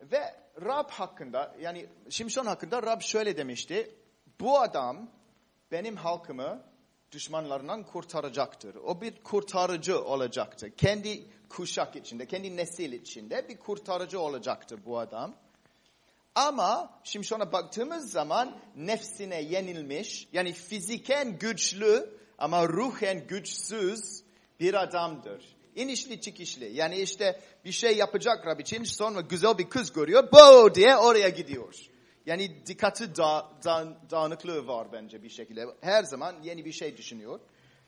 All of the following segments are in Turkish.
Ve Rab hakkında, yani Şimşon hakkında Rab şöyle demişti. Bu adam benim halkımı düşmanlarından kurtaracaktır. O bir kurtarıcı olacaktır. Kendi kuşak içinde, kendi nesil içinde bir kurtarıcı olacaktır bu adam. Ama Şimşon'a baktığımız zaman nefsine yenilmiş, yani fiziken güçlü ama ruhen güçsüz bir adamdır. İnişli çıkışlı. Yani işte bir şey yapacak Rab için, sonra güzel bir kız görüyor, bo diye oraya gidiyor. Yani dikkati dağınıklığı var bence bir şekilde. Her zaman yeni bir şey düşünüyor.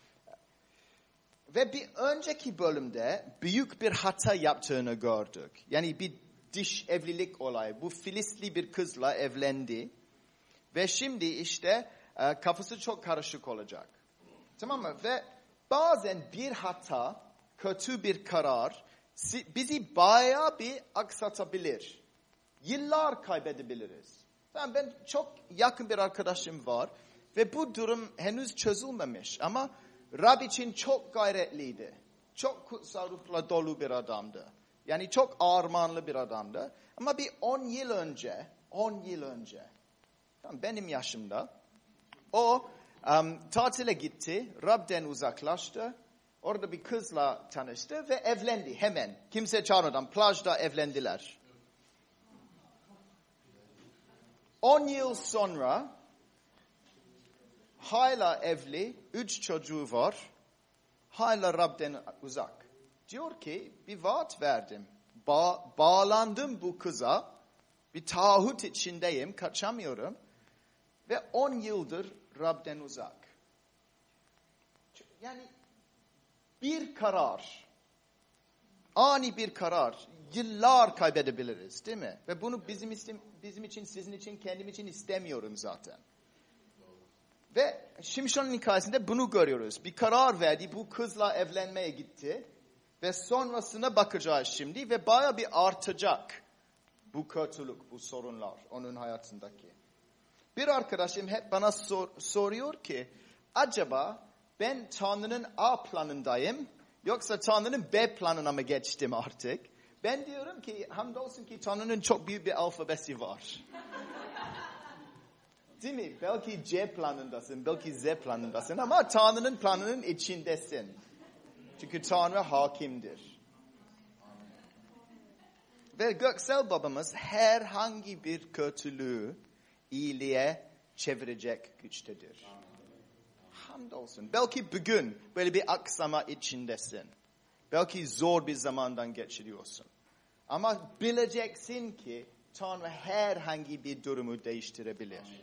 Ve bir önceki bölümde büyük bir hata yaptığını gördük. Yani bir dış evlilik olayı. Bu Filistli bir kızla evlendi. Ve şimdi işte kafası çok karışık olacak. Tamam mı? Ve bazen bir hata, kötü bir karar bizi bayağı bir aksatabilir. Yıllar kaybedebiliriz. Ben çok yakın bir arkadaşım var ve bu durum henüz çözülmemiş ama Rab için çok gayretliydi. Çok kutsal ruhla dolu bir adamdı. Yani çok armağanlı bir adamdı. Ama bir 10 yıl önce benim yaşımda o tatile gitti, Rab'den uzaklaştı. Orada bir kızla tanıştı ve evlendi hemen. Kimse çağırmadan plajda evlendiler. 10 yıl sonra hala evli, 3 çocuğu var, hala Rab'den uzak. Diyor ki bir vaat verdim, bağlandım bu kıza, bir taahhüt içindeyim, kaçamıyorum ve 10 yıldır Rab'den uzak. Yani bir karar, ani bir karar, yıllar kaybedebiliriz değil mi? Ve bunu bizim için, sizin için, kendim için istemiyorum zaten. Ve Şimşon'un hikayesinde bunu görüyoruz. Bir karar verdi, bu kızla evlenmeye gitti. Ve sonrasına bakacağız şimdi ve bayağı bir artacak bu kötülük, bu sorunlar onun hayatındaki. Bir arkadaşım hep bana soruyor ki, acaba ben Tanrı'nın A planındayım, yoksa Tanrı'nın B planına mı geçtim artık? Ben diyorum ki hamdolsun ki Tanrı'nın çok büyük bir alfabesi var. Değil mi? Belki C planındasın, belki Z planındasın ama Tanrı'nın planının içindesin. Çünkü Tanrı hakimdir. Ve göksel babamız herhangi bir kötülüğü iyiliğe çevirecek güçtedir. Hamdolsun. Belki bugün böyle bir aksama içindesin. Belki zor bir zamandan geçiriyorsun. Ama bileceksin ki Tanrı herhangi bir durumu değiştirebilir.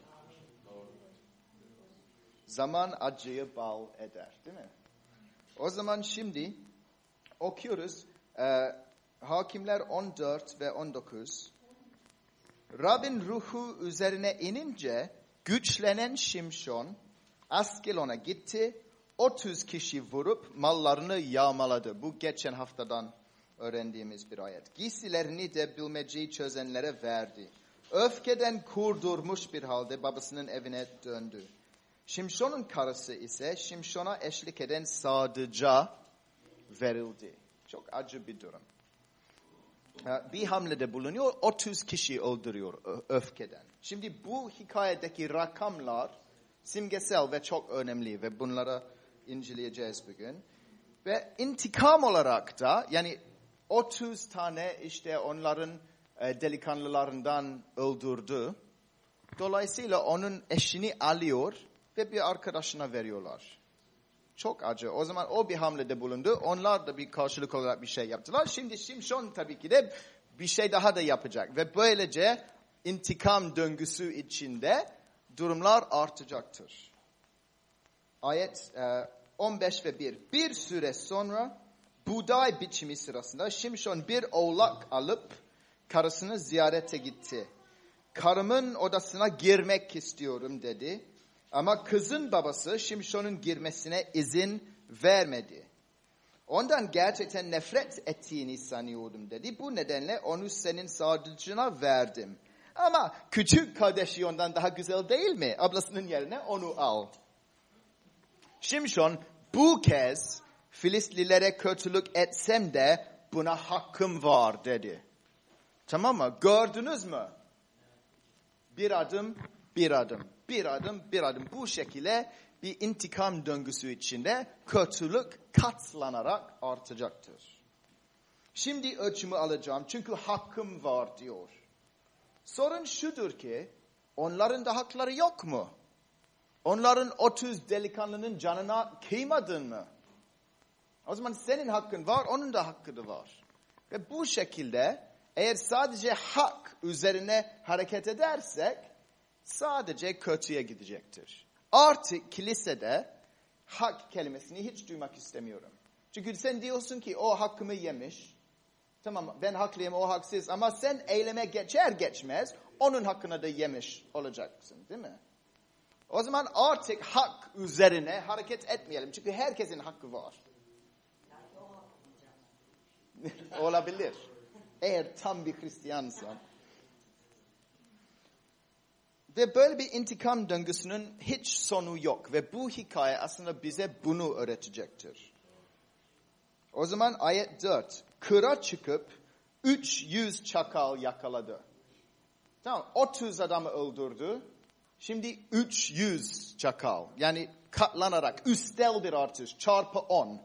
Zaman acıyı bal eder, değil mi? O zaman şimdi okuyoruz. Hakimler 14 ve 19. Rab'in ruhu üzerine inince güçlenen Şimşon Askelon'a gitti. 30 kişi vurup mallarını yağmaladı. Bu geçen haftadan öğrendiğimiz bir ayet. Giysilerini de bilmeceyi çözenlere verdi. Öfkeden kurdurmuş bir halde babasının evine döndü. Şimşon'un karısı ise Şimşon'a eşlik eden sadıca verildi. Çok acı bir durum. Bir hamlede bulunuyor, 30 kişi öldürüyor öfkeden. Şimdi bu hikayedeki rakamlar simgesel ve çok önemli ve bunları inceleyeceğiz bugün. Ve intikam olarak da yani 30 tane işte onların delikanlılarından öldürdü. Dolayısıyla onun eşini alıyor ve bir arkadaşına veriyorlar. Çok acı. O zaman o bir hamlede bulundu. Onlar da bir karşılık olarak bir şey yaptılar. Şimdi Şimşon tabii ki de bir şey daha da yapacak. Ve böylece intikam döngüsü içinde durumlar artacaktır. Ayet 15 ve 1. Bir süre sonra buğday biçimi sırasında Şimşon bir oğlak alıp karısını ziyarete gitti. Karımın odasına girmek istiyorum dedi. Ama kızın babası Şimşon'un girmesine izin vermedi. Ondan gerçekten nefret ettiğini sanıyordum dedi. Bu nedenle onu senin sadıcına verdim. Ama küçük kardeşi ondan daha güzel değil mi? Ablasının yerine onu al. Şimşon bu kez Filistlilere kötülük etsem de buna hakkım var dedi. Tamam mı? Gördünüz mü? Bir adım, bir adım, bir adım, bir adım. Bu şekilde bir intikam döngüsü içinde kötülük katlanarak artacaktır. Şimdi ölçümü alacağım çünkü hakkım var diyor. Sorun şudur ki onların da hakları yok mu? Onların 30 delikanlının canına kıymadın mı? O zaman senin hakkın var, onun da hakkı da var. Ve bu şekilde eğer sadece hak üzerine hareket edersek sadece kötüye gidecektir. Artık kilisede hak kelimesini hiç duymak istemiyorum. Çünkü sen diyorsun ki o hakkımı yemiş. Tamam ben haklıyım o haksız ama sen eyleme geçer geçmez onun hakkını da yemiş olacaksın değil mi? O zaman artık hak üzerine hareket etmeyelim. Çünkü herkesin hakkı var. Olabilir. Eğer tam bir Hristiyansan. Ve böyle bir intikam döngüsünün hiç sonu yok. Ve bu hikaye aslında bize bunu öğretecektir. O zaman ayet 4. Kıra çıkıp 300 çakal yakaladı. Tamam 30 adamı öldürdü. Şimdi 300 çakal. Yani katlanarak üstel bir artış. Çarpı 10.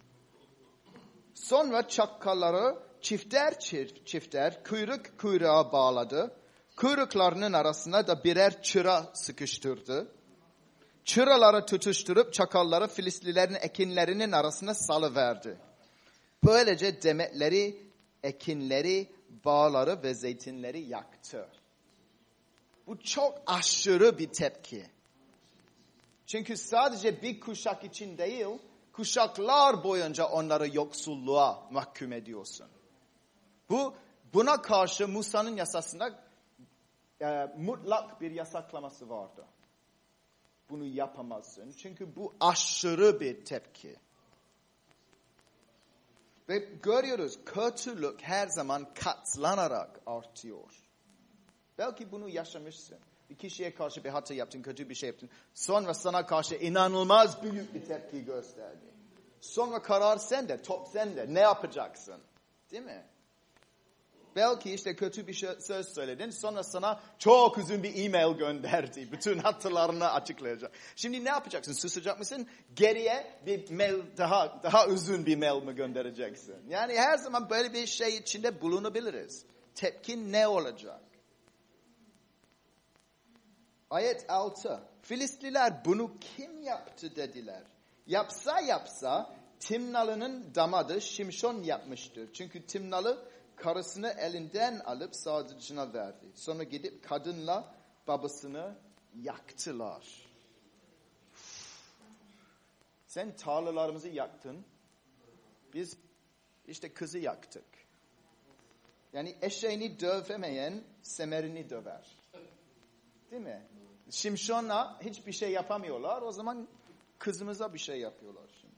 Sonra çakalları çifter çifter kuyruk kuyruğa bağladı. Kuyruklarının arasına da birer çıra sıkıştırdı. Çıraları tutuşturup çakalları Filistinlilerin ekinlerinin arasına salıverdi. Böylece demetleri, ekinleri, bağları ve zeytinleri yaktı. Bu çok aşırı bir tepki. Çünkü sadece bir kuşak için değil, kuşaklar boyunca onları yoksulluğa mahkum ediyorsun. Buna karşı Musa'nın yasasında mutlak bir yasaklaması vardı. Bunu yapamazsın. Çünkü bu aşırı bir tepki. Ve görüyoruz kötülük her zaman katlanarak artıyor. Belki bunu yaşamışsın. Bir kişiye karşı bir hata yaptın, kötü bir şey yaptın. Sonra sana karşı inanılmaz büyük bir tepki gösterdi. Sonra karar sende, top sende. Ne yapacaksın? Değil mi? Belki işte kötü bir söz söyledin. Sonra sana çok uzun bir e-mail gönderdi. Bütün hatalarını açıklayacak. Şimdi ne yapacaksın? Susacak mısın? Geriye bir mail daha uzun bir mail mi göndereceksin? Yani her zaman böyle bir şey içinde bulunabiliriz. Tepkin ne olacak? Ayet 6. Filistliler bunu kim yaptı dediler. Yapsa Timnalı'nın damadı Şimşon yapmıştır. Çünkü Timnalı karısını elinden alıp sadıcına verdi. Sonra gidip kadınla babasını yaktılar. Sen tarlalarımızı yaktın. Biz işte kızı yaktık. Yani eşeğini dövemeyen semerini döver. Değil mi? Şimşon'a hiçbir şey yapamıyorlar. O zaman kızımıza bir şey yapıyorlar şimdi.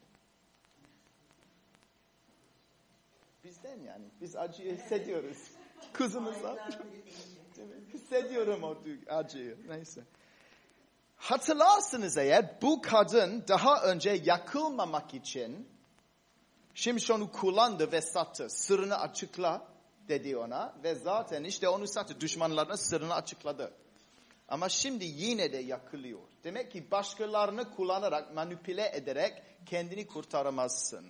Bizden yani. Biz acıyı hissediyoruz. Kızımıza. Hissediyorum o acıyı. Neyse. Hatırlarsınız eğer bu kadın daha önce yakılmamak için Şimşon'u kullandı ve sattı. Sırrını açıkla dedi ona. Ve zaten işte onu sattı. Düşmanlarına sırrını açıkladı. Ama şimdi yine de yakılıyor. Demek ki başkalarını kullanarak, manipüle ederek kendini kurtaramazsın.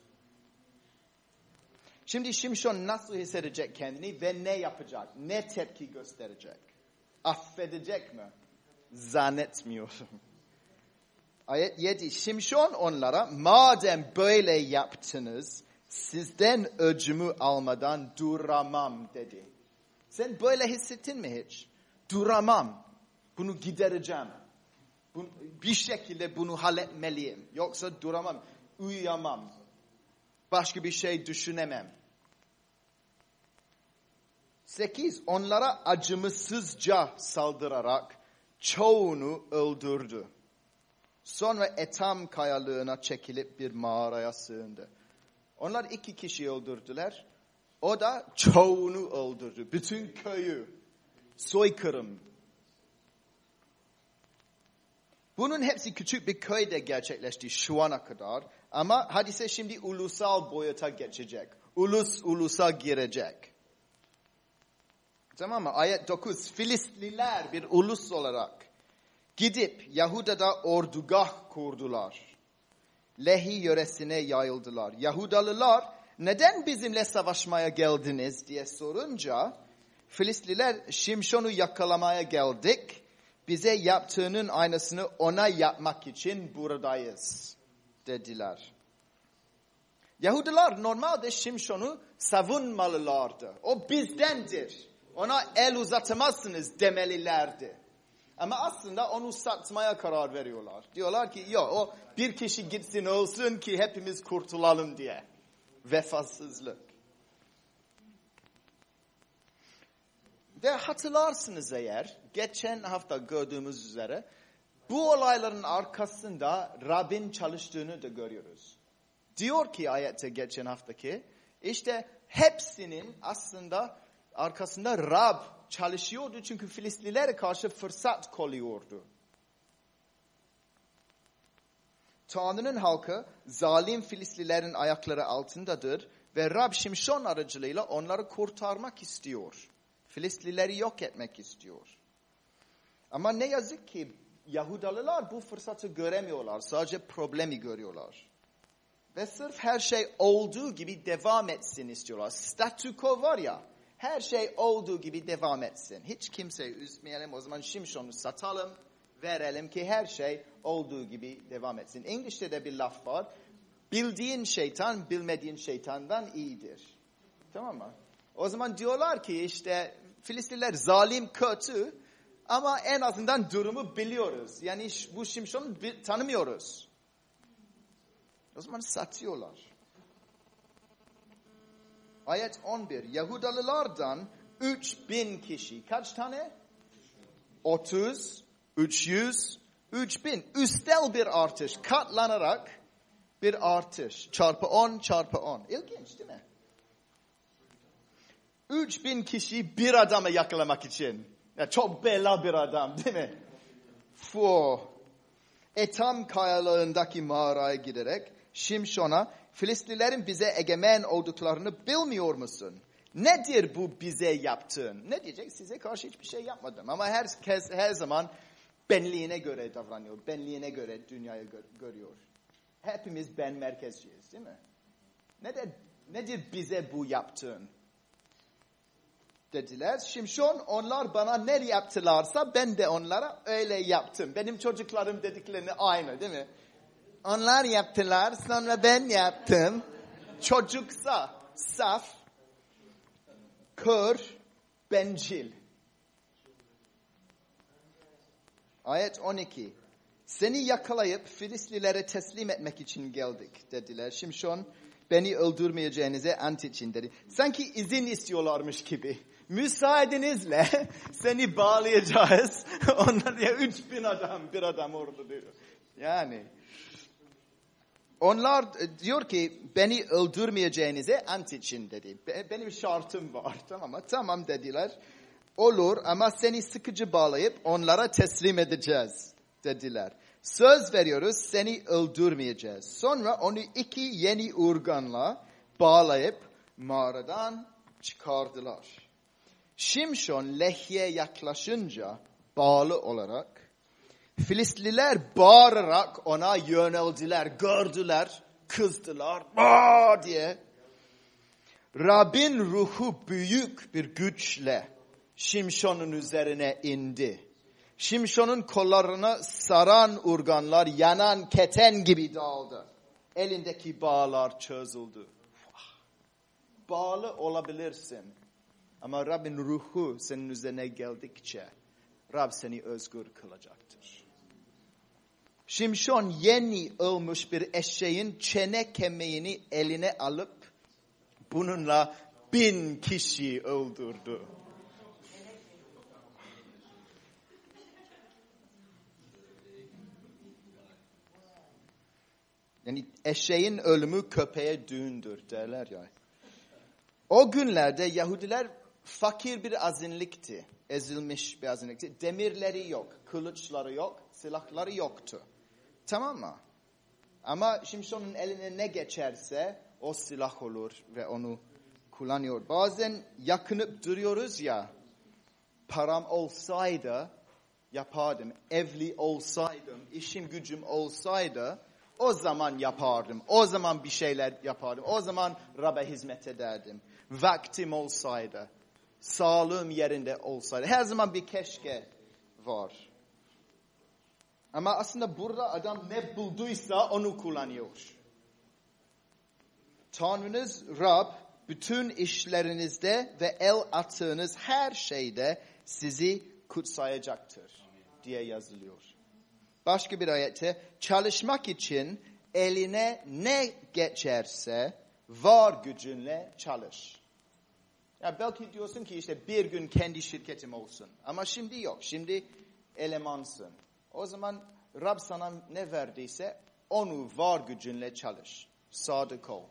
Şimdi Şimşon nasıl hissedecek kendini ve ne yapacak? Ne tepki gösterecek? Affedecek mi? Zannetmiyorum. Ayet 7. Şimşon onlara madem böyle yaptınız sizden öcümü almadan duramam dedi. Sen böyle hissettin mi hiç? Duramam. Bunu gidereceğim. Bir şekilde bunu halletmeliyim. Yoksa duramam. Uyuyamam. Başka bir şey düşünemem. 8. Onlara acımasızca saldırarak çoğunu öldürdü. Sonra Etam kayalığına çekilip bir mağaraya sığındı. Onlar 2 kişi öldürdüler. O da çoğunu öldürdü. Bütün köyü. Soykırım. Bunun hepsi küçük bir köyde gerçekleşti şu ana kadar. Ama hadise şimdi ulusal boyuta geçecek. Ulusa girecek. Tamam mı? Ayet 9. Filistliler bir ulus olarak gidip Yahuda'da ordugah kurdular. Lehi yöresine yayıldılar. Yahudalılar neden bizimle savaşmaya geldiniz diye sorunca Filistliler Şimşon'u yakalamaya geldik. Bize yaptığının aynısını ona yapmak için buradayız dediler. Yahudiler normalde Şimşon'u savunmalılardı. O bizdendir. Ona el uzatamazsınız demelilerdi. Ama aslında onu satmaya karar veriyorlar. Diyorlar ki yok o bir kişi gitsin olsun ki hepimiz kurtulalım diye. Vefasızlık. Ve hatırlarsınız eğer geçen hafta gördüğümüz üzere bu olayların arkasında Rab'in çalıştığını da görüyoruz. Diyor ki ayette geçen haftaki işte hepsinin aslında arkasında Rab çalışıyordu çünkü Filistlilere karşı fırsat kolluyordu. Tanrı'nın halkı zalim Filistlilerin ayakları altındadır ve Rab Şimşon aracılığıyla onları kurtarmak istiyor. Filistlileri yok etmek istiyor. Ama ne yazık ki Yahudalılar bu fırsatı göremiyorlar. Sadece problemi görüyorlar. Ve sırf her şey olduğu gibi devam etsin istiyorlar. Statüko var ya, her şey olduğu gibi devam etsin. Hiç kimseyi üzmeyelim, o zaman Şimşon'u satalım, verelim ki her şey olduğu gibi devam etsin. İngilizce'de bir laf var. Bildiğin şeytan, bilmediğin şeytandan iyidir. Tamam mı? O zaman diyorlar ki işte Filistliler zalim, kötü ama en azından durumu biliyoruz. Yani bu Şimşon'u tanımıyoruz. O zaman satıyorlar. Ayet 11. Yahudalılardan 3000 kişi. Kaç tane? 30, 300, 3000. Üstel bir artış. Katlanarak bir artış. Çarpı 10, çarpı 10. İlginç değil mi? 3000 kişi bir adamı yakalamak için. Ya çok bela bir adam değil mi? Etam kayalarındaki mağaraya giderek Şimşon'a Filistlilerin bize egemen olduklarını bilmiyor musun? Nedir bu bize yaptığın? Ne diyecek? Size karşı hiçbir şey yapmadım. Ama herkes her zaman benliğine göre davranıyor. Benliğine göre dünyayı görüyor. Hepimiz ben merkezciyiz değil mi? Nedir bize bu yaptığın? Dediler. Şimşon onlar bana ne yaptılarsa ben de onlara öyle yaptım. Benim çocuklarım dediklerini aynı değil mi? Onlar yaptılar sonra ben yaptım. Çocuksa saf, kör, bencil. Ayet 12. Seni yakalayıp Filistlilere teslim etmek için geldik dediler. Şimşon beni öldürmeyeceğinize ant için dedi. Sanki izin istiyorlarmış gibi. Müsaadenizle seni bağlayacağız. Onlar ya 3000 adam, bir adam orada diyor. Yani onlar diyor ki beni öldürmeyeceğinize ant için dedi. Benim şartım var tamam mı? Tamam dediler. Olur ama seni sıkıcı bağlayıp onlara teslim edeceğiz dediler. Söz veriyoruz seni öldürmeyeceğiz. Sonra onu 2 yeni urganla bağlayıp mağaradan çıkardılar. Şimşon Lehi'ye yaklaşınca bağlı olarak Filistliler bağırarak ona yöneldiler, gördüler, kızdılar diye. Rab'in ruhu büyük bir güçle Şimşon'un üzerine indi. Şimşon'un kollarına saran urganlar yanan keten gibi dağıldı. Elindeki bağlar çözüldü. Bağlı olabilirsin. Ama Rab'in ruhu senin üzerine geldikçe Rab seni özgür kılacaktır. Şimşon yeni ölmüş bir eşeğin çene kemiğini eline alıp bununla 1000 kişi öldürdü. Yani eşeğin ölümü köpeğe düğündür derler ya. O günlerde Yahudiler fakir bir azınlıktı. Ezilmiş bir azınlıktı. Demirleri yok, kılıçları yok, silahları yoktu. Tamam mı? Ama Şimşon'un eline ne geçerse o silah olur ve onu kullanıyor. Bazen yakınıp duruyoruz ya. param olsaydı yapardım. Evli olsaydım, işim gücüm olsaydı o zaman yapardım. O zaman bir şeyler yapardım. O zaman Rab'be hizmet ederdim. Vaktim olsaydı, sağlığım yerinde olsaydı. Her zaman bir keşke var. Ama aslında burada adam ne bulduysa onu kullanıyor. Tanrınız Rab bütün işlerinizde ve el attığınız her şeyde sizi kutsayacaktır diye yazılıyor. Başka bir ayette çalışmak için eline ne geçerse var gücünle çalış. Ya belki diyorsun ki işte bir gün kendi şirketim olsun. Ama şimdi yok. Şimdi elemansın. O zaman Rab sana ne verdiyse onu var gücünle çalış. Sadık ol.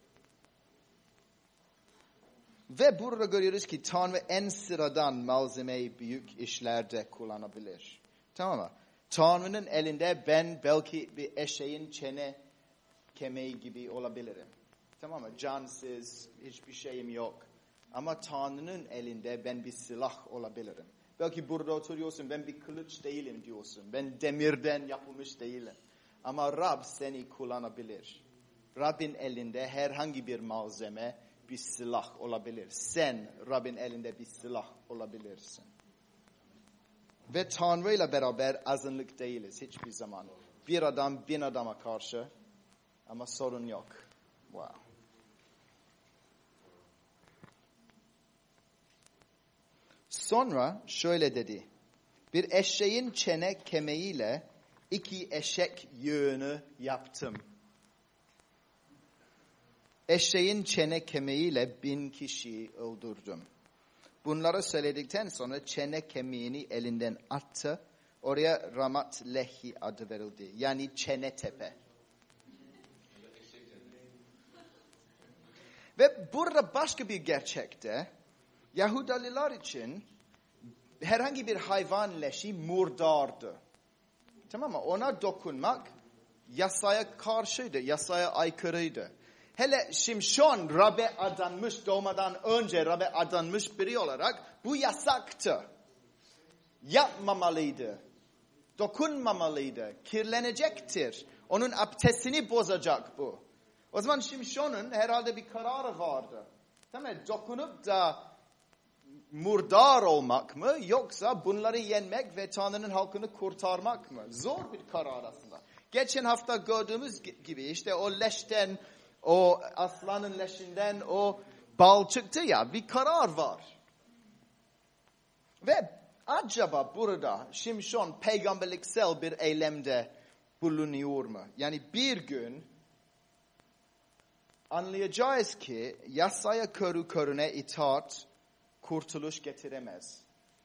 Ve burada görüyoruz ki Tanrı en sıradan malzemeyi büyük işlerde kullanabilir. Tamam mı? Tanrı'nın elinde ben belki bir eşeğin çene kemiği gibi olabilirim. Tamam mı? Cansız, hiçbir şeyim yok. Ama Tanrı'nın elinde ben bir silah olabilirim. Belki burada oturuyorsun, ben bir kılıç değilim diyorsun. Ben demirden yapılmış değilim. Ama Rab seni kullanabilir. Rabbin elinde herhangi bir malzeme bir silah olabilir. Sen Rabbin elinde bir silah olabilirsin. Ve Tanrı ile beraber azınlık değiliz hiçbir zaman. Bir adam 1000 adama karşı ama sorun yok. Wow. Sonra şöyle dedi. Bir eşeğin çene kemiğiyle 2 eşek yığını yaptım. Eşeğin çene kemiğiyle 1000 kişiyi öldürdüm. Bunları söyledikten sonra çene kemiğini elinden attı. Oraya Ramat Lehi adı verildi. Yani çene tepe. Ve burada başka bir gerçekte Yahudiler için herhangi bir hayvan leşi murdardı. Tamam mı? Ona dokunmak yasaya karşıydı, yasaya aykırıydı. Hele Şimşon Rab'be adanmış, doğmadan önce Rab'be adanmış biri olarak bu yasaktı. Yapmamalıydı. Dokunmamalıydı. Kirlenecektir. Onun abdestini bozacak bu. O zaman Şimşon'un herhalde bir kararı vardı. Tamam mı? Dokunup da murdar olmak mı yoksa bunları yenmek ve Tanrı'nın halkını kurtarmak mı? Zor bir karar aslında. Geçen hafta gördüğümüz gibi işte o leşten, o aslanın leşinden o bal çıktı ya, bir karar var. Ve acaba burada Şimşon peygamberliksel bir eylemde bulunuyor mu? Yani bir gün anlayacağız ki yasaya körü körüne itaat kurtuluş getiremez.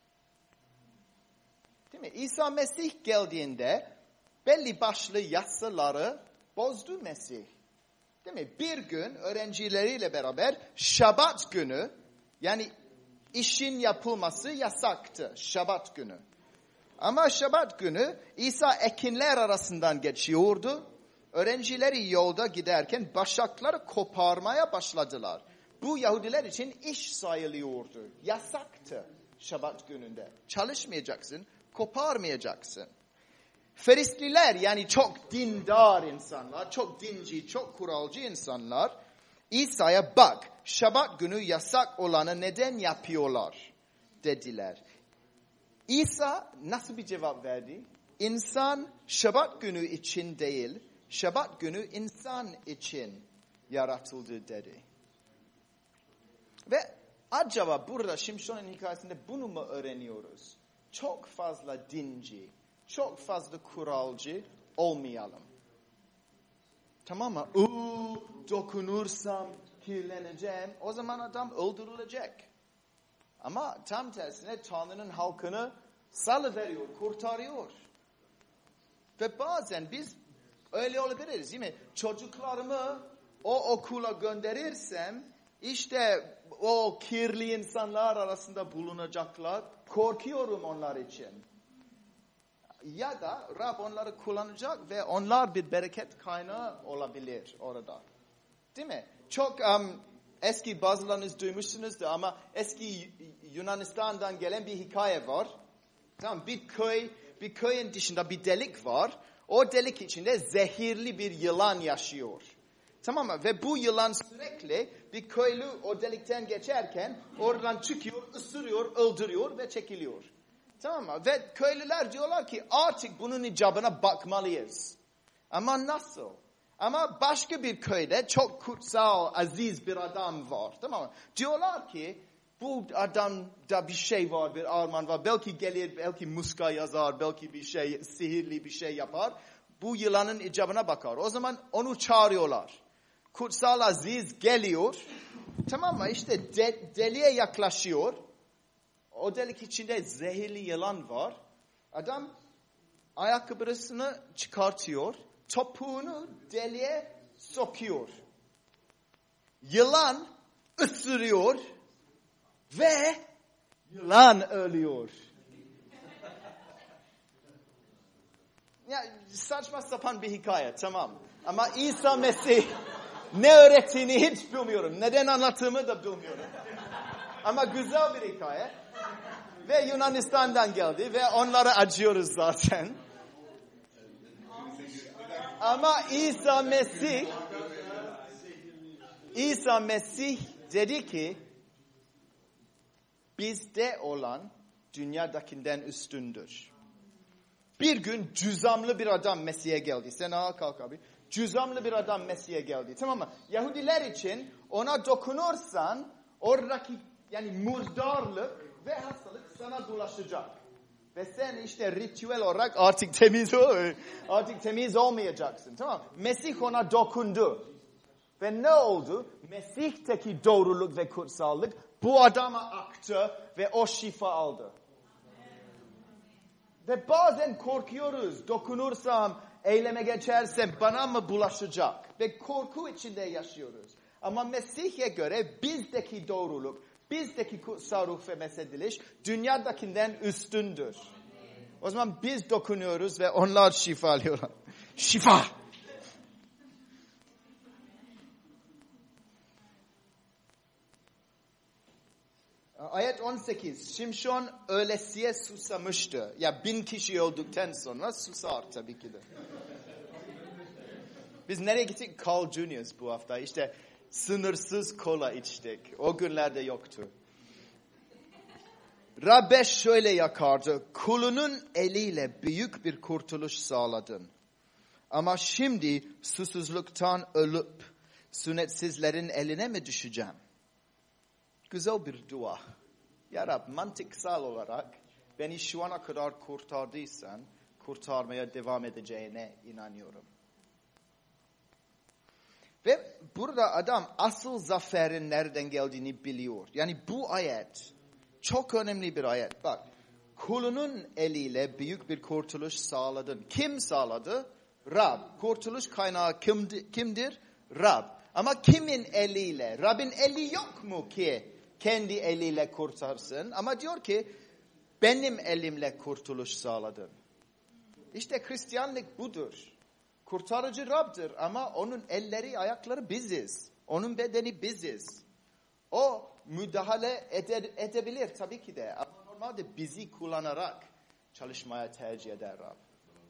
Değil mi? İsa Mesih geldiğinde belli başlı yasaları bozdu Mesih. Değil mi? Bir gün öğrencileriyle beraber Şabat günü, yani işin yapılması yasaktı Şabat günü. Ama Şabat günü İsa ekinler arasından geçiyordu. Öğrencileri yolda giderken başakları koparmaya başladılar. Bu Yahudiler için iş sayılıyordu. Yasaktı Şabat gününde. Çalışmayacaksın, koparmayacaksın. Ferisliler, yani çok dindar insanlar, çok dinci, çok kuralcı insanlar İsa'ya bak Şabat günü yasak olanı neden yapıyorlar dediler. İsa nasıl bir cevap verdi? İnsan Şabat günü için değil, Şabat günü insan için yaratıldı dedi. Ve acaba burada Şimşon'un hikayesinde bunu mu öğreniyoruz? Çok fazla dinci, çok fazla kuralcı olmayalım. Tamam mı? Dokunursam kirleneceğim. O zaman adam öldürülecek. Ama tam tersine Tanrı'nın halkını salıveriyor, kurtarıyor. Ve bazen biz öyle olabiliriz değil mi? Çocuklarımı o okula gönderirsem işte o kirli insanlar arasında bulunacaklar. Korkuyorum onlar için. Ya da Rab onları kullanacak ve onlar bir bereket kaynağı olabilir orada. Değil mi? Çok eski bazılarınız duymuşsunuzdur ama eski Yunanistan'dan gelen bir hikaye var. Tamam, bir köyün dışında bir delik var. O delik içinde zehirli bir yılan yaşıyor. Tamam mı? Ve bu yılan sürekli bir köylü o delikten geçerken oradan çıkıyor, ısırıyor, öldürüyor ve çekiliyor. Tamam mı? Ve köylüler diyorlar ki artık bunun icabına bakmalıyız. Ama nasıl? Ama başka bir köyde çok kutsal, aziz bir adam var. Tamam mı? Diyorlar ki bu adamda bir şey var, bir armağan var. Belki gelir, belki muska yazar, belki bir şey, sihirli bir şey yapar. Bu yılanın icabına bakar. O zaman onu çağırıyorlar. Kutsal aziz geliyor. Tamam mı? İşte deliğe yaklaşıyor. O delik içinde zehirli yılan var. Adam ayakkabısını çıkartıyor. Topuğunu deliğe sokuyor. Yılan ısırıyor ve yılan ölüyor. Ya saçma sapan bir hikaye, tamam. Ama İsa Mesih ne öğrettiğini hiç bilmiyorum. Neden anlattığımı da bilmiyorum. Ama güzel bir hikaye. Ve Yunanistan'dan geldi ve onlara acıyoruz zaten. Ama İsa Mesih dedi ki bizde olan dünyadakinden üstündür. Bir gün cüzamlı bir adam Mesih'e geldi. Sen kalk abi. Cüzamlı bir adam Mesih'e geldi. Tamam mı? Yahudiler için ona dokunursan oradaki yani murdarlık ve hastalık sana bulaşacak. Ve sen işte ritüel olarak artık temiz olmayacaksın. Tamam mı? Mesih ona dokundu. Ve ne oldu? Mesih'teki doğruluk ve kutsallık bu adama aktı ve o şifa aldı. Ve bazen korkuyoruz. Dokunursam, eyleme geçersem bana mı bulaşacak? Ve korku içinde yaşıyoruz. Ama Mesih'e göre bizdeki doğruluk, bizdeki kutsal ruh ve mesediliş dünyadakinden üstündür. O zaman biz dokunuyoruz ve onlar şifa alıyorlar. Şifa! Ayet 18. Şimşon ölesiye susamıştı. Ya 1000 kişi öldükten sonra susar tabii ki de. Biz nereye gittik? Carl Juniors bu hafta. İşte sınırsız kola içtik. O günlerde yoktu. Rabbe şöyle yakardı. Kulunun eliyle büyük bir kurtuluş sağladın. Ama şimdi susuzluktan ölüp sünnetsizlerin eline mi düşeceğim? Güzel bir dua. Ya Rab, mantıksal olarak beni şu ana kadar kurtardıysan kurtarmaya devam edeceğine inanıyorum. Ve burada adam asıl zaferin nereden geldiğini biliyor. Yani bu ayet çok önemli bir ayet. Bak, kulunun eliyle büyük bir kurtuluş sağladın. Kim sağladı? Rab. Kurtuluş kaynağı kimdir? Rab. Ama kimin eliyle? Rab'in eli yok mu ki kendi eliyle kurtarsın? Ama diyor ki benim elimle kurtuluş sağladın. İşte Hristiyanlık budur. Kurtarıcı Rab'dır ama onun elleri, ayakları biziz. Onun bedeni biziz. O müdahale edebilir tabii ki de. Ama normalde bizi kullanarak çalışmaya tercih eder Rab.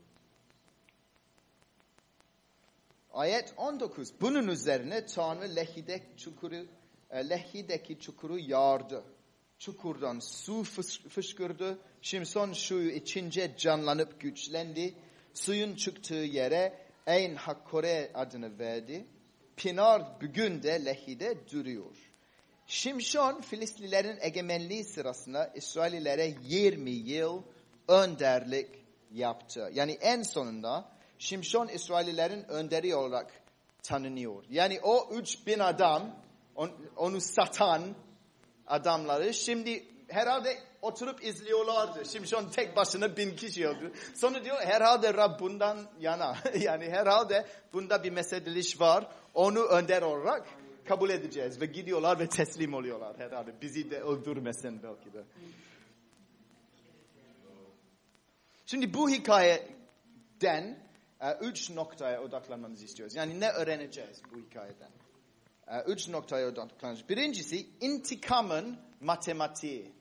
Ayet 19. Bunun üzerine Tanrı Lehi'deki çukuru yardı. Çukurdan su fışkırdı. Şimşon suyu içince canlanıp güçlendi. Suyun çıktığı yere Ein Hakkore adını verdi. Pinar bugün de Lehi'de duruyor. Şimşon Filistinlilerin egemenliği sırasında İsraillilere 20 yıl önderlik yaptı. Yani en sonunda Şimşon İsraillilerin önderi olarak tanınıyor. Yani o 3000 adam, onu satan adamları şimdi herhalde oturup izliyorlardı. Şimşon tek başına 1000 kişi öldü. Sonra diyor herhalde Rab bundan yana. Yani herhalde bunda bir mesediliş var. Onu önder olarak kabul edeceğiz. Ve gidiyorlar ve teslim oluyorlar herhalde. Bizi de öldürmesin belki de. Şimdi bu hikayeden 3 noktaya odaklanmamızı istiyoruz. Yani ne öğreneceğiz bu hikayeden? Üç noktaya odaklanacağız. Birincisi intikamın matematiği.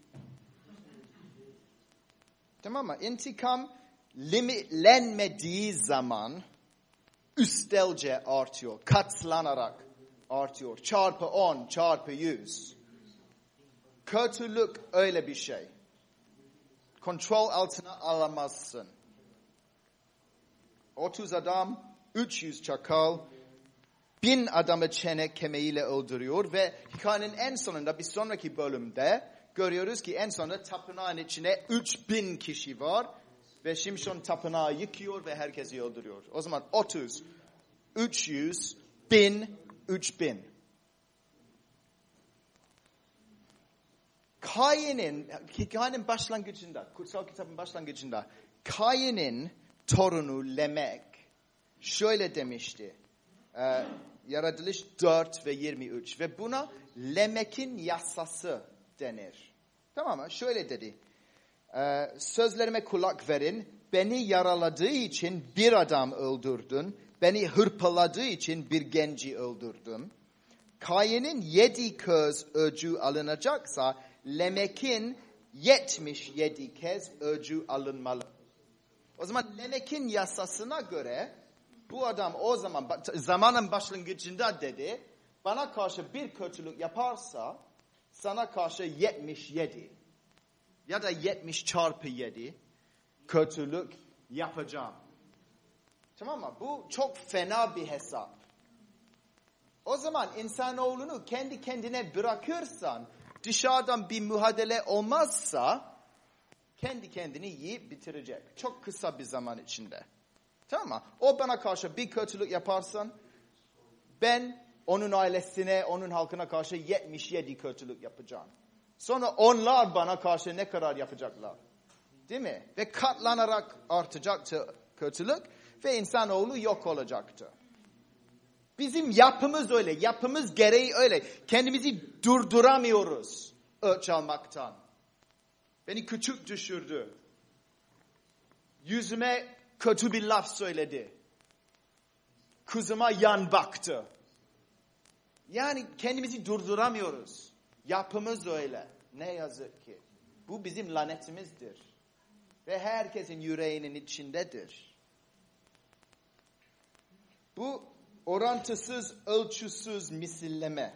Tamam mı? İntikam limitlenmediği zaman üstelce artıyor. Katlanarak artıyor. Çarpı 10, çarpı 100. Kötülük öyle bir şey. Kontrol altına alamazsın. 30 adam, 300 çakal, 1000 adamı çene kemiğiyle öldürüyor ve hikayenin en sonunda bir sonraki bölümde görüyoruz ki en sonunda tapınağın içine 3000 kişi var ve Şimşon tapınağı yıkıyor ve herkesi öldürüyor. O zaman 30, 300, 1000, 3000. Hikayenin başlangıcında, kutsal kitabın başlangıcında Kain'in torunu Lemek şöyle demişti. Yaratılış 4 ve 23 ve buna Lemek'in yasası denir. Tamam mı? Şöyle dedi. Sözlerime kulak verin. Beni yaraladığı için bir adam öldürdün. Beni hırpaladığı için bir genci öldürdüm. Kain'in 7 kez öcü alınacaksa Lemek'in 77 kez öcü alınmalı. O zaman Lemek'in yasasına göre bu adam o zamanın başlangıcında dedi, bana karşı bir kötülük yaparsa sana karşı 77 ya da 70 çarpı 7 kötülük yapacağım. Tamam mı? Bu çok fena bir hesap. O zaman insanoğlunu kendi kendine bırakırsan, dışarıdan bir mücadele olmazsa kendi kendini yiyip bitirecek. Çok kısa bir zaman içinde. Tamam mı? O bana karşı bir kötülük yaparsan ben onun ailesine, onun halkına karşı 77 kötülük yapacağım. Sonra onlar bana karşı ne kadar yapacaklar? Değil mi? Ve katlanarak artacaktı kötülük ve insanoğlu yok olacaktı. Bizim yapımız öyle. Yapımız gereği öyle. Kendimizi durduramıyoruz ölç almaktan. Beni küçük düşürdü. Yüzüme kötü bir laf söyledi. Kızıma yan baktı. Yani kendimizi durduramıyoruz. Yapımız öyle. Ne yazık ki. Bu bizim lanetimizdir. Ve herkesin yüreğinin içindedir. Bu orantısız, ölçüsüz misilleme.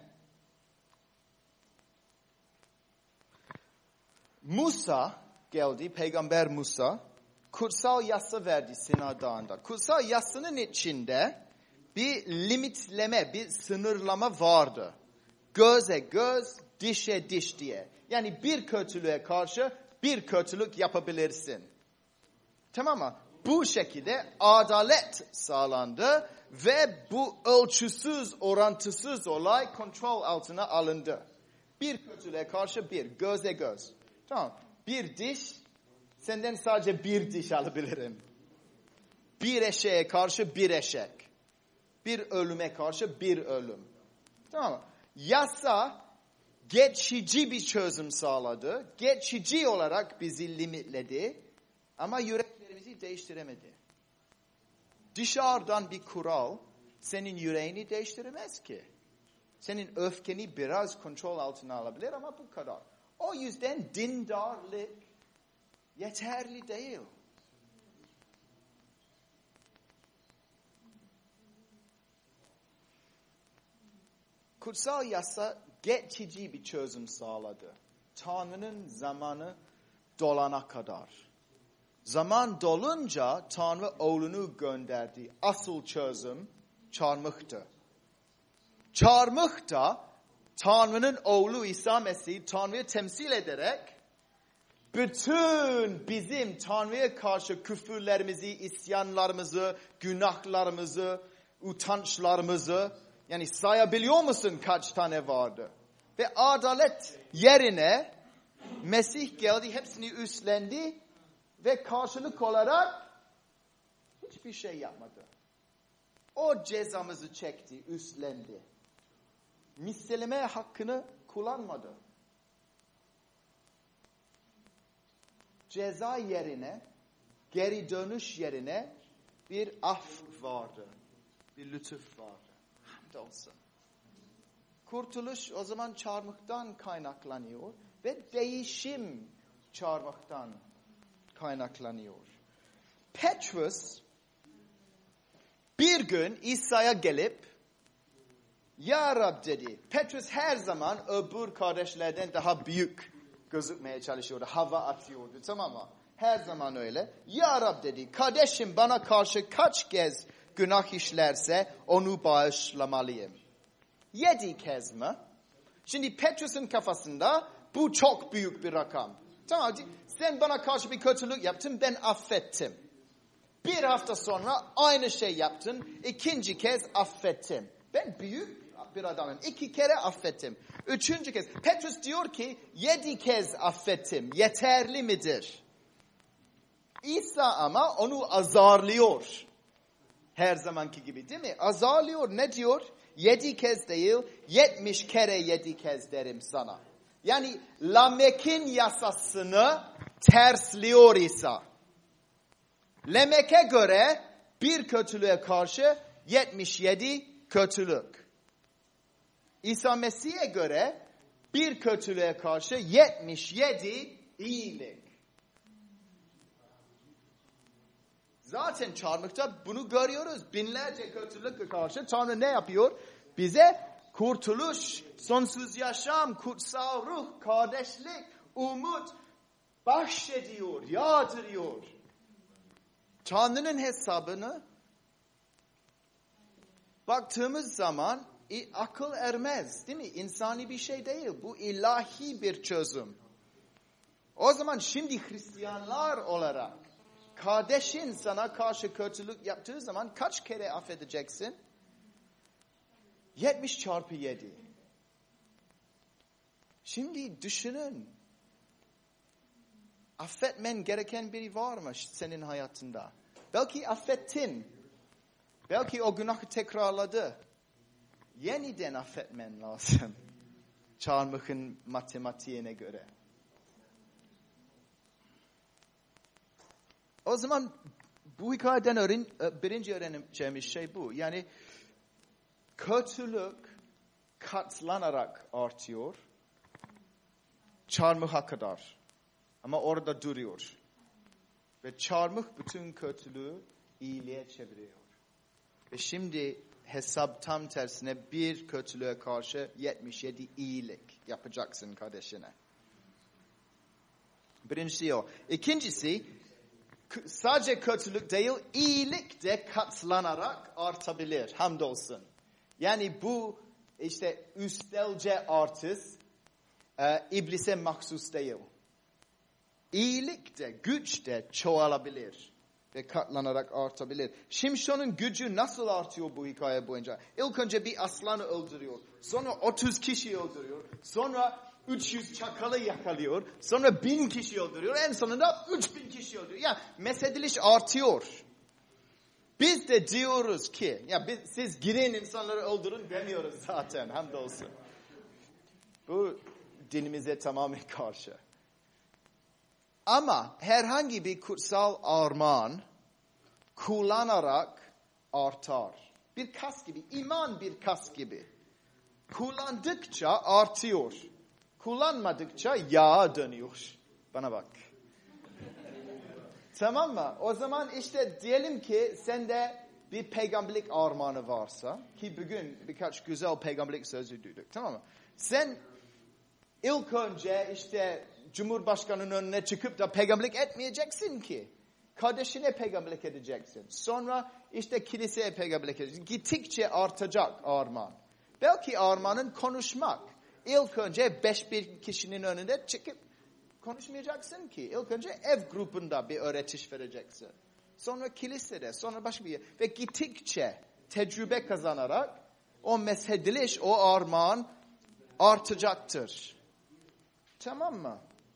Musa geldi, Peygamber Musa, kutsal yasa verdi Sina Dağı'nda. Kutsal yasanın içinde bir limitleme, bir sınırlama vardı. Göze göz, dişe diş diye. Yani bir kötülüğe karşı bir kötülük yapabilirsin. Tamam mı? Bu şekilde adalet sağlandı ve bu ölçüsüz, orantısız olay kontrol altına alındı. Bir kötülüğe karşı bir, göze göz. Tamam. Bir diş, senden sadece bir diş alabilirim. Bir eşeğe karşı bir eşek. Bir ölüme karşı bir ölüm. Tamam mı? Yasa geçici bir çözüm sağladı. Geçici olarak bizi limitledi. Ama yüreklerimizi değiştiremedi. Dışarıdan bir kural senin yüreğini değiştiremez ki. Senin öfkeni biraz kontrol altına alabilir ama bu kadar. O yüzden dindarlık yeterli değil. Kutsal yasa geçici bir çözüm sağladı. Tanrı'nın zamanı dolana kadar. Zaman dolunca Tanrı oğlunu gönderdi. Asıl çözüm çarmıhtı. Çarmıh da Tanrı'nın oğlu İsa Mesih Tanrı'yı temsil ederek bütün bizim Tanrı'ya karşı küfürlerimizi, isyanlarımızı, günahlarımızı, utançlarımızı yani sayabiliyor musun kaç tane vardı? Ve adalet yerine Mesih geldi, hepsini üstlendi ve karşılık olarak hiçbir şey yapmadı. O cezamızı çekti, üstlendi. Misilleme hakkını kullanmadı. Ceza yerine, geri dönüş yerine bir af vardı. Bir lütuf vardı. Hamdolsun. Kurtuluş o zaman çarmıhtan kaynaklanıyor ve değişim çarmıhtan kaynaklanıyor. Petrus bir gün İsa'ya gelip "Ya Rab" dedi. Petrus her zaman öbür kardeşlerden daha büyük gözükmeye çalışıyordu. Hava atıyordu, tamam mı? Her zaman öyle. "Ya Rab" dedi. "Kardeşim bana karşı kaç kez günah işlerse onu bağışlamalıyım." 7 kez mi? Şimdi Petrus'un kafasında bu çok büyük bir rakam. Tamam, sen bana karşı bir kötülük yaptın, ben affettim. Bir hafta sonra aynı şey yaptın, 2. kez affettim. Ben büyük bir adamım, 2 kere affettim. 3. kez. Petrus diyor ki 7 kez affettim. Yeterli midir? İsa ama onu azarlıyor. Her zamanki gibi, değil mi? Azarlıyor. Ne diyor? 7 kez değil, 70 kere 7 kez derim sana. Yani Lamek'in yasasını tersliyor İsa. Lamek'e göre bir kötülüğe karşı 77 kötülük. İsa Mesih'e göre bir kötülüğe karşı 77 iyilik. Zaten çarmıhta bunu görüyoruz. Binlerce kötülükle karşı Tanrı ne yapıyor? Bize kurtuluş, sonsuz yaşam, kutsal ruh, kardeşlik, umut bahşediyor, yağdırıyor. Tanrı'nın hesabını baktığımız zaman akıl ermez, değil mi? İnsani bir şey değil. Bu ilahi bir çözüm. O zaman şimdi Hristiyanlar olarak kardeşin sana karşı kötülük yaptığı zaman kaç kere affedeceksin? 70 çarpı 7. Şimdi düşünün. Affetmen gereken biri var mı senin hayatında? Belki affettin. Belki o günahı tekrarladı. Yeniden affetmen lazım. Çarmıhın matematiğine göre. O zaman bu hikayeden birinci öğreneceğimiz şey bu. Yani kötülük katlanarak artıyor. Çarmıha kadar. Ama orada duruyor. Ve çarmıh bütün kötülüğü iyiliğe çeviriyor. Ve şimdi hesap tam tersine bir kötülüğe karşı 77 iyilik yapacaksın kardeşine. Birincisi o. İkincisi sadece kötülük değil, iyilik de katlanarak artabilir. Hamdolsun. Yani bu işte üstelce artış iblise mahsus değil. İyilik de, güç de çoğalabilir ve katlanarak artabilir. Şimşon'un gücü nasıl artıyor bu hikaye boyunca? İlk önce bir aslanı öldürüyor. Sonra 30 kişi öldürüyor. Sonra 300 çakalı yakalıyor. Sonra 1000 kişi öldürüyor. En sonunda 3000 kişi öldürüyor. Ya mesediliş artıyor. Biz de diyoruz ki, siz girin insanları öldürün demiyoruz zaten. Hamdolsun. Bu dinimize tamamen karşı. Ama herhangi bir kutsal armağan kullanarak artar. Bir kas gibi, iman bir kas gibi. Kullandıkça artıyor. Kullanmadıkça yağa dönüyor. Bana bak. Tamam mı? O zaman işte diyelim ki sende bir peygamberlik armağanı varsa, ki bugün birkaç güzel peygamberlik sözü duyduk, tamam mı? Sen ilk önce işte Cumhurbaşkanı'nın önüne çıkıp da peygamberlik etmeyeceksin ki. Kardeşine peygamberlik edeceksin. Sonra işte kiliseye peygamberlik edeceksin. Gittikçe artacak armağan. Belki armağanın konuşmak. İlk önce 5000 kişinin önünde çıkıp konuşmayacaksın ki. İlk önce ev grubunda bir öğretiş vereceksin. Sonra kilisede, sonra başka bir yer. Ve gittikçe tecrübe kazanarak o meshediliş, o armağan artacaktır. Tamam mı?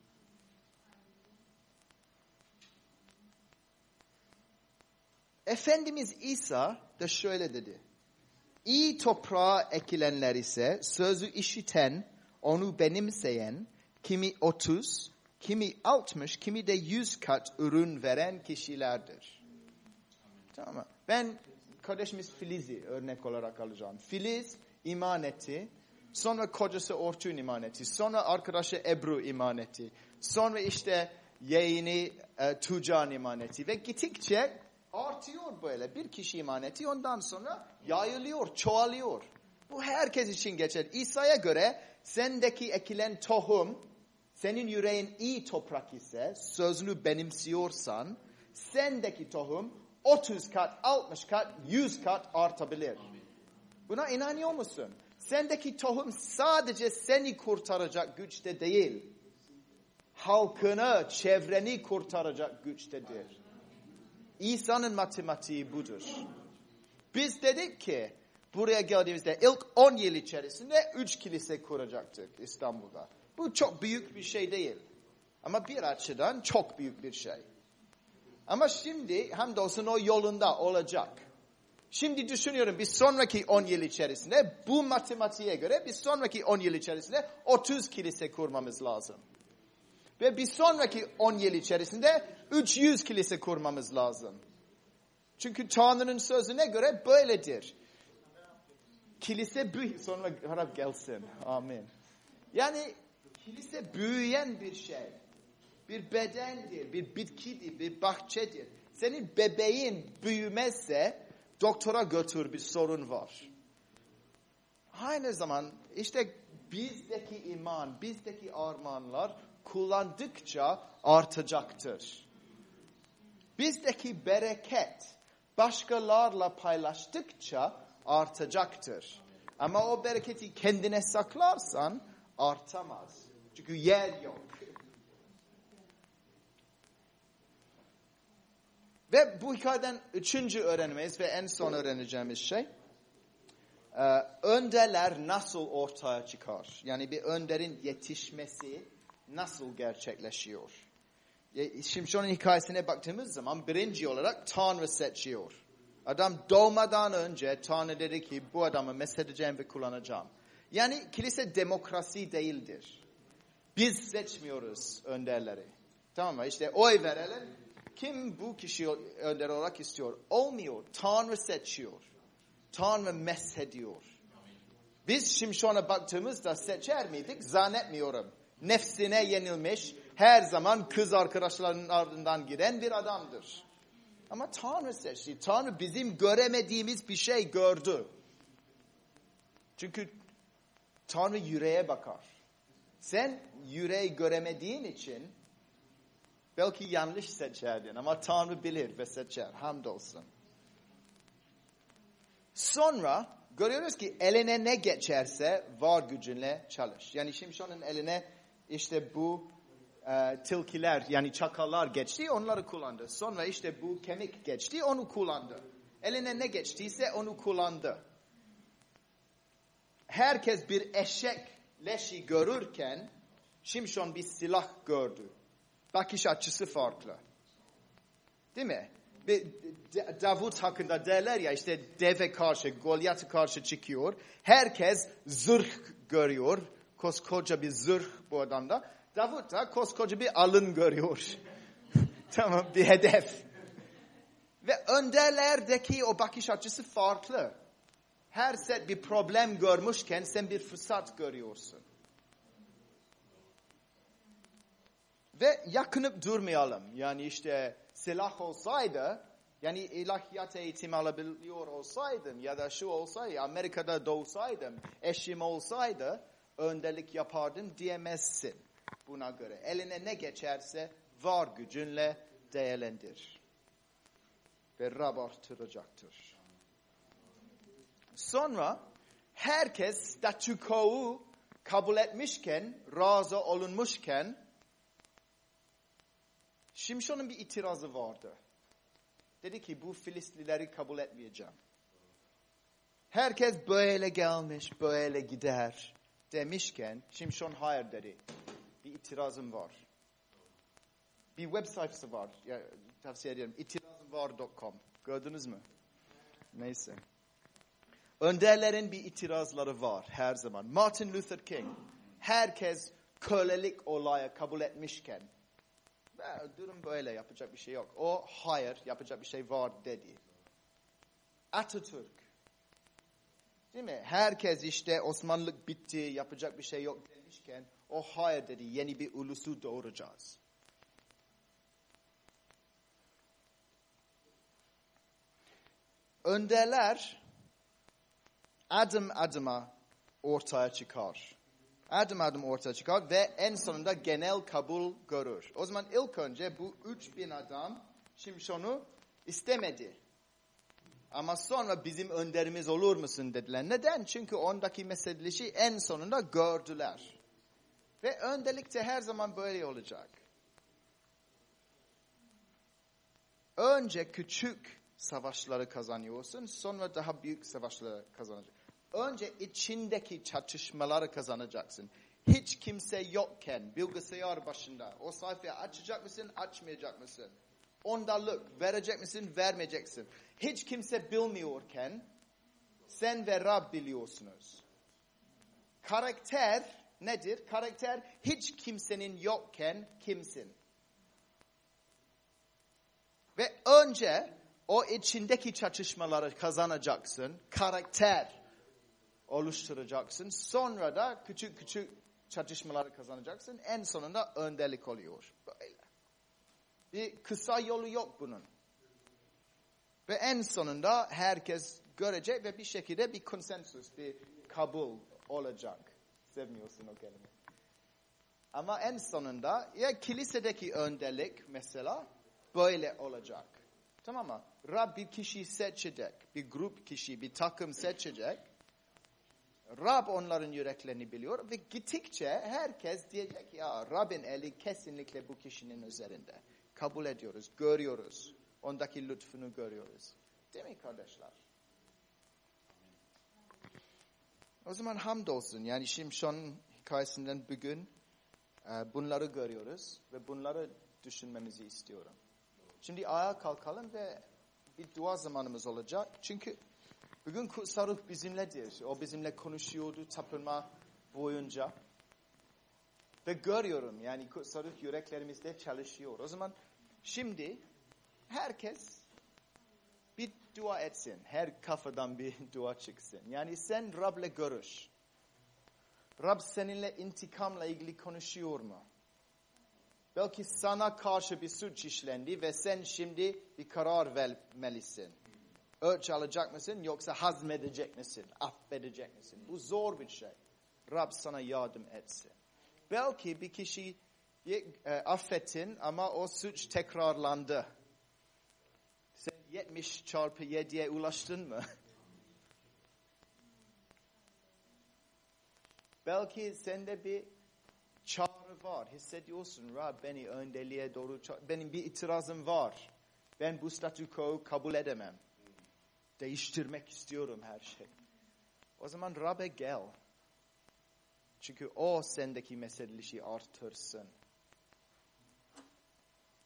Efendimiz İsa da şöyle dedi. İyi toprağa ekilenler ise sözü işiten, onu benimseyen, kimi 30, kimi 60, kimi de 100 kat ürün veren kişilerdir. Tamam mı? Ben kardeşimiz Filiz'i örnek olarak alacağım. Filiz iman etti. Sonra kocası Orçun iman etti. Sonra arkadaşı Ebru iman etti. Sonra işte yeğeni Tucan iman etti. Ve gittikçe artıyor böyle. Bir kişi iman etti. Ondan sonra yayılıyor, çoğalıyor. Bu herkes için geçer. İsa'ya göre sendeki ekilen tohum, senin yüreğin iyi toprak ise, sözünü benimsiyorsan, sendeki tohum 30 kat, 60 kat, 100 kat artabilir. Buna inanıyor musun? Sendeki tohum sadece seni kurtaracak güçte değil, halkını, çevreni kurtaracak güçtedir. İsa'nın matematiği budur. Biz dedik ki, buraya geldiğimizde ilk 10 yıl içerisinde 3 kilise kuracaktık İstanbul'da. Bu çok büyük bir şey değil. Ama bir açıdan çok büyük bir şey. Ama şimdi hamdolsun o yolunda olacak. Şimdi düşünüyorum bir sonraki 10 yıl içerisinde bu matematiğe göre bir sonraki 10 yıl içerisinde 30 kilise kurmamız lazım. Ve bir sonraki 10 yıl içerisinde 300 kilise kurmamız lazım. Çünkü Tanrı'nın sözüne göre böyledir. Kilise sonra Rab gelsin. Amin. Yani kilise büyüyen bir şey. Bir bedendir, bir bitkidir, bir bahçedir. Senin bebeğin büyümezse doktora götür, bir sorun var. Aynı zaman işte bizdeki iman, bizdeki armağanlar kullandıkça artacaktır. Bizdeki bereket başkalarla paylaştıkça artacaktır. Ama o bereketi kendine saklarsan artamaz. Çünkü yer yok. Ve bu hikayeden 3. öğrenmemiz ve en son öğreneceğimiz şey, önderler nasıl ortaya çıkar? Yani bir önderin yetişmesi nasıl gerçekleşiyor? Şimşon'un hikayesine baktığımız zaman birinci olarak Tanrı seçiyor. Adam doğmadan önce Tanrı dedi ki bu adamı mesedeceğim ve kullanacağım. Yani kilise demokrasi değildir. Biz seçmiyoruz önderleri. Tamam mı? İşte oy verelim. Kim bu kişiyi önder olarak istiyor? Olmuyor. Tanrı seçiyor. Tanrı meshediyor. Biz Şimşon'a baktığımızda seçer miydik? Zannetmiyorum. Nefsine yenilmiş, her zaman kız arkadaşlarının ardından giden bir adamdır. Ama Tanrı seçti. Tanrı bizim göremediğimiz bir şey gördü. Çünkü Tanrı yüreğe bakar. Sen yüreği göremediğin için belki yanlış seçerdin ama Tanrı bilir ve seçer. Hamdolsun. Sonra görüyoruz ki eline ne geçerse var gücünle çalış. Yani Şimşon'un eline işte bu tilkiler yani çakallar geçti, onları kullandı. Sonra işte bu kemik geçti, onu kullandı. Eline ne geçtiyse onu kullandı. Herkes bir eşek leşi görürken Şimşon bir silah gördü. Bakış açısı farklı. Değil mi? Davut hakkında derler ya işte deve karşı, Golyat'a karşı çıkıyor. Herkes zırh görüyor. Koskoca bir zırh bu adamda. Davut da koskoca bir alın görüyor. Tamam, bir hedef. Ve önderlerdeki o bakış açısı farklı. Her set bir problem görmüşken sen bir fırsat görüyorsun. Ve yakınıp durmayalım. Yani işte silah olsaydı, yani ilahiyat eğitimi alabiliyor olsaydım ya da şu olsaydı, Amerika'da doğsaydım, eşim olsaydı önderlik yapardım diyemezsin buna göre. Eline ne geçerse var gücünle değerlendir. Ve Rab artıracaktır. Sonra herkes statükoyu kabul etmişken, razı olunmuşken, Şimşon'un bir itirazı vardı. Dedi ki bu Filistlileri kabul etmeyeceğim. Herkes böyle gelmiş, böyle gider demişken Şimşon hayır dedi. Bir itirazım var. Bir web sayfası var. Ya, tavsiye ederim. itirazımvar.com. Gördünüz mü? Neyse. Önderlerin bir itirazları var her zaman. Martin Luther King. Herkes kölelik olayı kabul etmişken durum böyle, yapacak bir şey yok. O hayır, yapacak bir şey var dedi. Atatürk Değil mi? Herkes işte Osmanlık bitti, yapacak bir şey yok demişken o hayır dedi, yeni bir ulusu doğuracağız. Önderler adım adıma ortaya çıkar. Adım adım ortaya çıkar ve en sonunda genel kabul görür. O zaman ilk önce bu 3000 adam Şimşon'u istemedi. Ama sonra bizim önderimiz olur musun dediler. Neden? Çünkü ondaki meselesi en sonunda gördüler. Ve önderlikte her zaman böyle olacak. Önce küçük savaşları kazanıyorsun, sonra daha büyük savaşları kazanacaksın. Önce içindeki çatışmaları kazanacaksın. Hiç kimse yokken bilgisayar başında o sayfayı açacak mısın, açmayacak mısın? Ondalık verecek misin, vermeyeceksin. Hiç kimse bilmiyorken sen ve Rab biliyorsunuz. Karakter nedir? Karakter hiç kimsenin yokken kimsin? Ve önce o içindeki çatışmaları kazanacaksın. Karakter oluşturacaksın. Sonra da küçük küçük çatışmaları kazanacaksın. En sonunda önderlik oluyor. Böyle. Bir kısa yolu yok bunun. Ve en sonunda herkes görecek ve bir şekilde bir konsensus, bir kabul olacak. Sevmiyorsun o kelimeyi. Ama en sonunda ya kilisedeki önderlik mesela böyle olacak. Tamam mı? Rab bir kişi seçecek. Bir grup kişi, bir takım seçecek. Rab onların yüreklerini biliyor ve gittikçe herkes diyecek ya Rab'in eli kesinlikle bu kişinin üzerinde. Kabul ediyoruz, görüyoruz. Ondaki lütfunu görüyoruz. Değil mi kardeşler? O zaman hamdolsun. Yani Şimşon hikayesinden bugün bunları görüyoruz ve bunları düşünmemizi istiyorum. Şimdi ayağa kalkalım ve bir dua zamanımız olacak. Çünkü bugün kutsal ruh bizimledir. O bizimle konuşuyordu tapınma boyunca. Ve görüyorum yani kutsal ruh yüreklerimizde çalışıyor. O zaman şimdi herkes bir dua etsin. Her kafadan bir dua çıksın. Yani sen Rab'le görüş. Rab seninle intikamla ilgili konuşuyor mu? Belki sana karşı bir suç işlendi ve sen şimdi bir karar vermelisin. Ölçü alacak mısın yoksa hazmedecek misin? Affedecek misin? Bu zor bir şey. Rab sana yardım etsin. Belki bir kişi affettin ama o suç tekrarlandı. Sen 70x7'ye ulaştın mı? Belki sende bir çağrı var. Hissediyorsun Rab beni önderliğe doğru benim bir itirazım var. Ben bu statükoyu kabul edemem. Değiştirmek istiyorum her şey. O zaman Rab'e gel. Çünkü o sendeki meselesi artırsın.